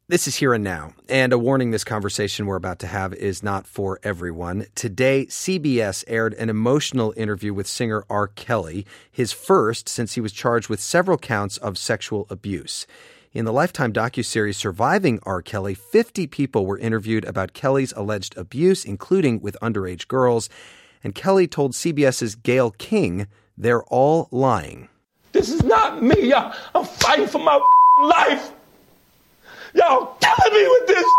This is Here and Now, and a warning, this conversation we're about to have is not for everyone. Today, CBS aired an emotional interview with singer R. Kelly, his first since he was charged with several counts of sexual abuse. In the Lifetime docuseries Surviving R. Kelly, 50 people were interviewed about Kelly's alleged abuse, including with underage girls. And Kelly told CBS's Gayle King, they're all lying. This is not me, y'all. I'm fighting for my life. Y'all killing me with this.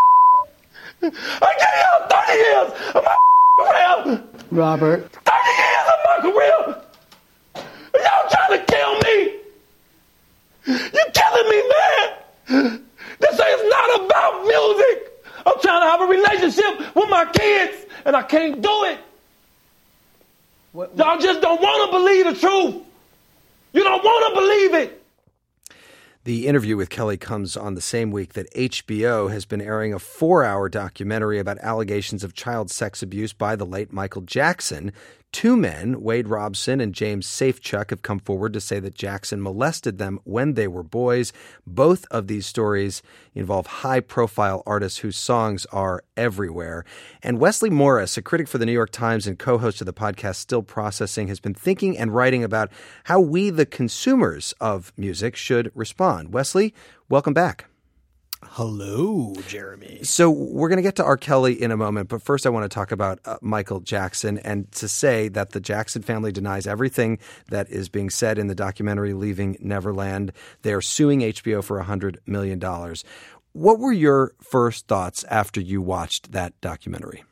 I gave y'all 30 years of my career. Robert. 30 years of my career. Y'all trying to kill me. You killing me, man. This is not about music. I'm trying to have a relationship with my kids, and I can't do it. Y'all just don't want to believe the truth. You don't want to believe it. The interview with Kelly comes on the same week that HBO has been airing a 4-hour documentary about allegations of child sex abuse by the late Michael Jackson. Two men, Wade Robson and James Safechuck, have come forward to say that Jackson molested them when they were boys. Both of these stories involve high-profile artists whose songs are everywhere. And Wesley Morris, a critic for the New York Times and co-host of the podcast Still Processing, has been thinking and writing about how we, the consumers of music, should respond. Wesley, welcome back. Hello, Jeremy. So we're going to get to R. Kelly in a moment, but first I want to talk about Michael Jackson, and to say that the Jackson family denies everything that is being said in the documentary Leaving Neverland. They are suing HBO for $100 million. What were your first thoughts after you watched that documentary?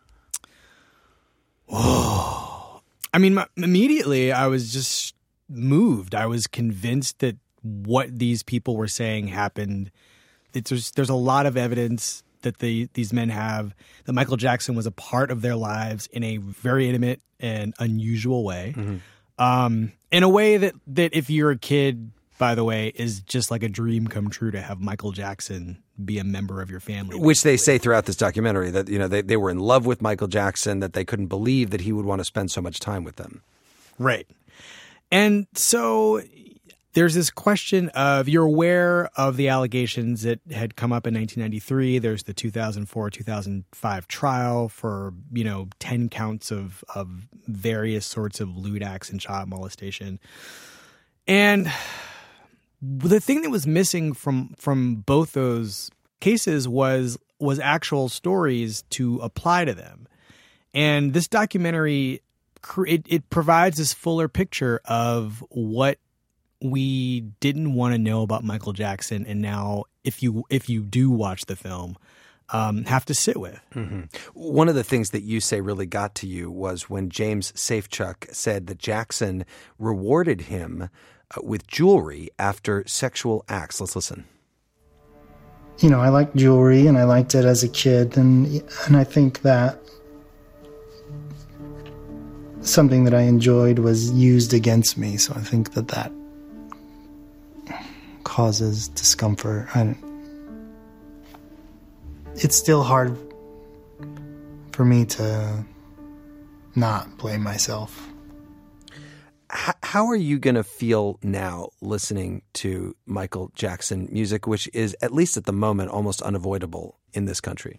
Whoa. I mean, immediately I was just moved. I was convinced that what these people were saying happened. There's a lot of evidence that these men have that Michael Jackson was a part of their lives in a very intimate and unusual way. Mm-hmm. In a way that if you're a kid, by the way, is just like a dream come true to have Michael Jackson be a member of your family. Which they say throughout this documentary that, you know, they were in love with Michael Jackson, that they couldn't believe that he would want to spend so much time with them. Right. And so there's this question of, you're aware of the allegations that had come up in 1993. There's the 2004-2005 trial for, 10 counts of various sorts of lewd acts and child molestation. And the thing that was missing from both those cases was actual stories to apply to them. And this documentary, it provides this fuller picture of what we didn't want to know about Michael Jackson, and now if you do watch the film, have to sit with. Mm-hmm. One of the things that you say really got to you was when James Safechuck said that Jackson rewarded him with jewelry after sexual acts. Let's listen. I liked jewelry, and I liked it as a kid, and I think that something that I enjoyed was used against me, so I think that causes discomfort. It's still hard for me to not blame myself. How are you going to feel now listening to Michael Jackson music, which is, at least at the moment, almost unavoidable in this country?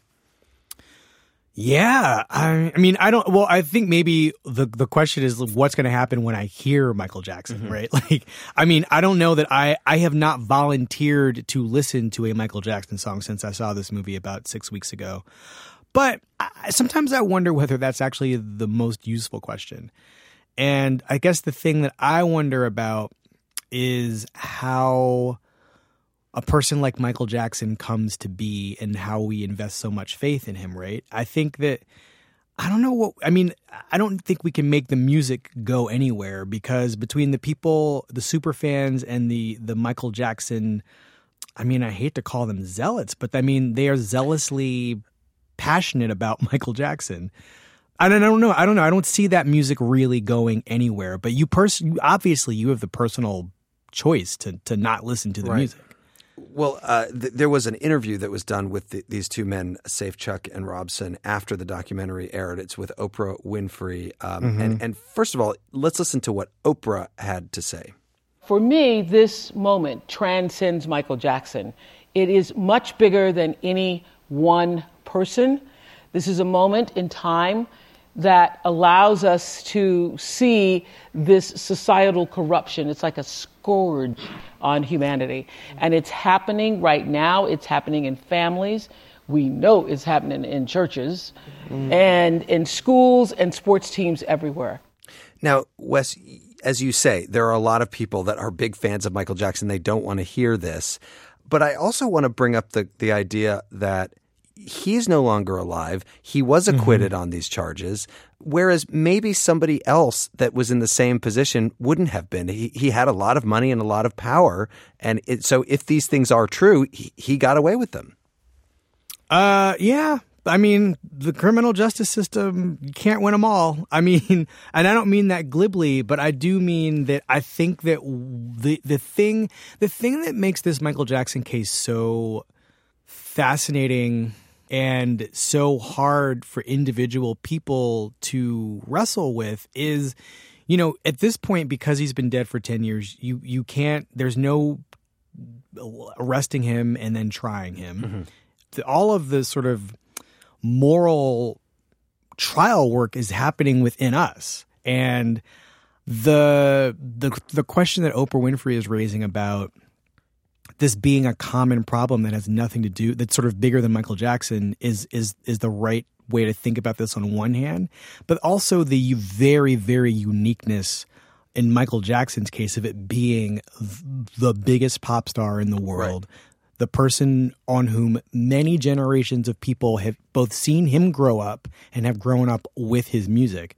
Yeah. I think maybe the question is what's going to happen when I hear Michael Jackson, mm-hmm. right? I don't know that I have not volunteered to listen to a Michael Jackson song since I saw this movie about 6 weeks ago. But sometimes I wonder whether that's actually the most useful question. And I guess the thing that I wonder about is how a person like Michael Jackson comes to be and how we invest so much faith in him, right? I think that, I don't think we can make the music go anywhere, because between the people, the super fans and the Michael Jackson, I hate to call them zealots, but they are zealously passionate about Michael Jackson. I don't know. I don't see that music really going anywhere, but obviously you have the personal choice to not listen to the music. Well, there was an interview that was done with these two men, Safechuck and Robson, after the documentary aired. It's with Oprah Winfrey. Mm-hmm. And first of all, let's listen to what Oprah had to say. For me, this moment transcends Michael Jackson. It is much bigger than any one person. This is a moment in time that allows us to see this societal corruption. It's like a scourge on humanity. And it's happening right now. It's happening in families. We know it's happening in churches and in schools and sports teams everywhere. Now, Wes, as you say, there are a lot of people that are big fans of Michael Jackson. They don't want to hear this. But I also want to bring up the idea that he's no longer alive. He was acquitted on these charges, whereas maybe somebody else that was in the same position wouldn't have been. He had a lot of money and a lot of power. And so if these things are true, he got away with them. Yeah. I mean, the criminal justice system, you can't win them all. I mean, and I don't mean that glibly, but I do mean that I think that the thing that makes this Michael Jackson case so fascinating and so hard for individual people to wrestle with is, you know, at this point, because he's been dead for 10 years, you can't, there's no arresting him and then trying him. All of the sort of moral trial work is happening within us. And the question that Oprah Winfrey is raising about this being a common problem that has nothing to do, that's sort of bigger than Michael Jackson is the right way to think about this on one hand, but also the very, very uniqueness in Michael Jackson's case of it being the biggest pop star in the world. Right. The person on whom many generations of people have both seen him grow up and have grown up with his music.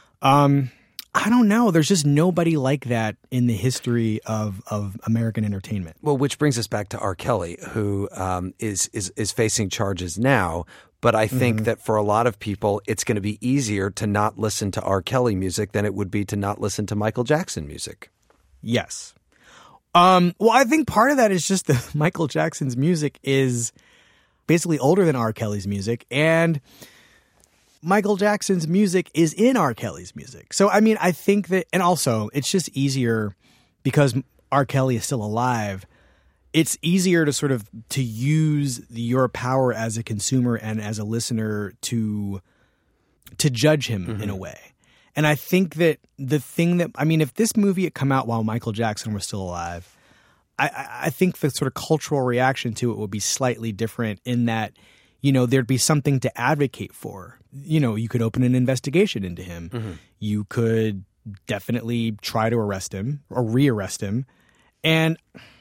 I don't know. There's just nobody like that in the history of American entertainment. Well, which brings us back to R. Kelly, who is facing charges now. But I think that for a lot of people, it's going to be easier to not listen to R. Kelly music than it would be to not listen to Michael Jackson music. Yes. Well, I think part of that is just that Michael Jackson's music is basically older than R. Kelly's music, and Michael Jackson's music is in R. Kelly's music. So, I mean, I think that, and also it's just easier because R. Kelly is still alive. It's easier to sort of to use your power as a consumer and as a listener to judge him in a way. And I think that the thing that, I mean, if this movie had come out while Michael Jackson was still alive, I think the sort of cultural reaction to it would be slightly different in that, you know, there'd be something to advocate for. You know, you could open an investigation into him. You could definitely try to arrest him or re-arrest him. And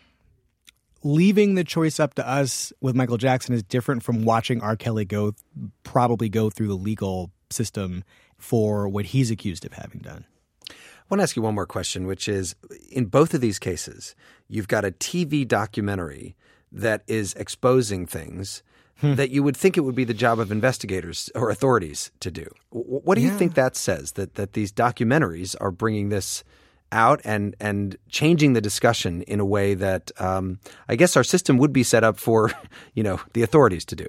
leaving the choice up to us with Michael Jackson is different from watching R. Kelly probably go through the legal system for what he's accused of having done. I want to ask you one more question, which is, in both of these cases, you've got a TV documentary that is exposing things that you would think it would be the job of investigators or authorities to do. What do you think that says, that these documentaries are bringing this out and changing the discussion in a way that I guess our system would be set up for, you know, the authorities to do?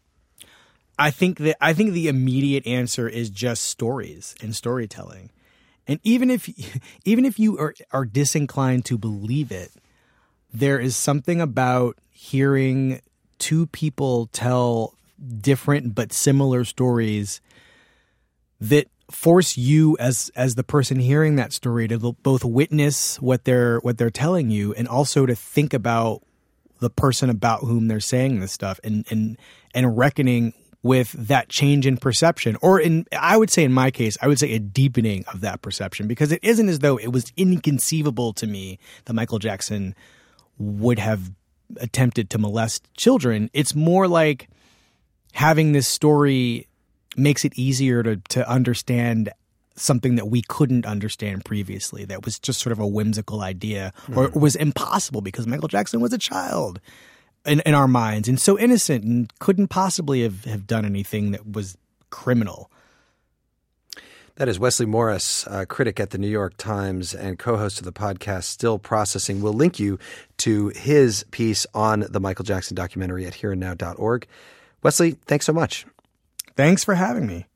I think the immediate answer is just stories and storytelling. And even if you are disinclined to believe it, there is something about hearing two people tell different but similar stories that force you as the person hearing that story to both witness what they're telling you and also to think about the person about whom they're saying this stuff and reckoning with that change in perception, or I would say in my case, I would say a deepening of that perception, because it isn't as though it was inconceivable to me that Michael Jackson would have attempted to molest children. It's more like having this story makes it easier to understand something that we couldn't understand previously, that was just sort of a whimsical idea or was impossible because Michael Jackson was a child in our minds and so innocent and couldn't possibly have done anything that was criminal. That is Wesley Morris, critic at the New York Times and co-host of the podcast Still Processing. We'll link you to his piece on the Michael Jackson documentary at hereandnow.org. Wesley, thanks so much. Thanks for having me.